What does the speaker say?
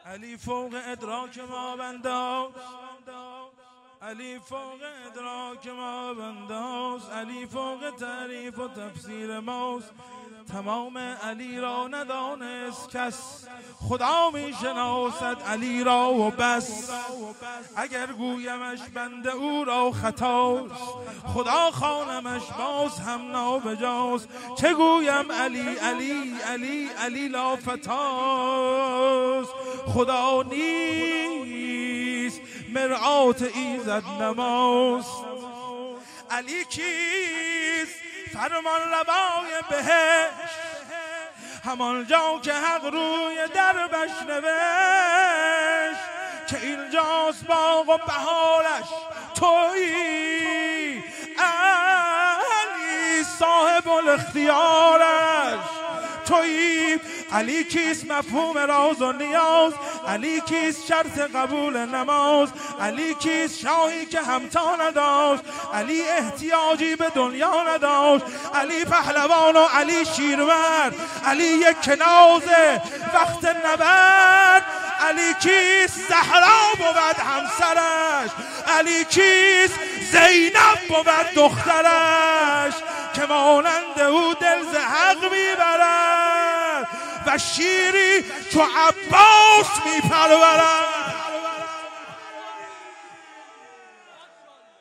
علی فوق ادراک ما بنداز، علی فوق ادراک ما بنداز، علی فوق تعریف و تفسیر ماست. تمام علی را ندانست کس، خدا می شناسد علی را و بس. اگر گویمش بنده او را خطاست، خدا خوانمش باز هم نابجاست. چه گویم علی علی علی علی لا فتاست. خدا نیست مرآت ایزد نماست. علی کیست فرمان روای بهشت، همان جا که حق روی دربش نوشت. که اینجاست باغ و بهارش تویی، علی صاحب الاختیارش تویی. علی کیست مفهوم راز و نیاز، علی کیست شرط قبول نماز، علی کیست شاهی که همتا نداشت، علی احتیاجی به دنیا نداشت، علی پهلوان و علی شیرور، علی یک کنازه وقت نبرد. علی کیست زهرا بود همسرش، علی کیست زینب بود دخترش. که مانند او دل ز حق میبرد و شیری چو عباس میپرورد.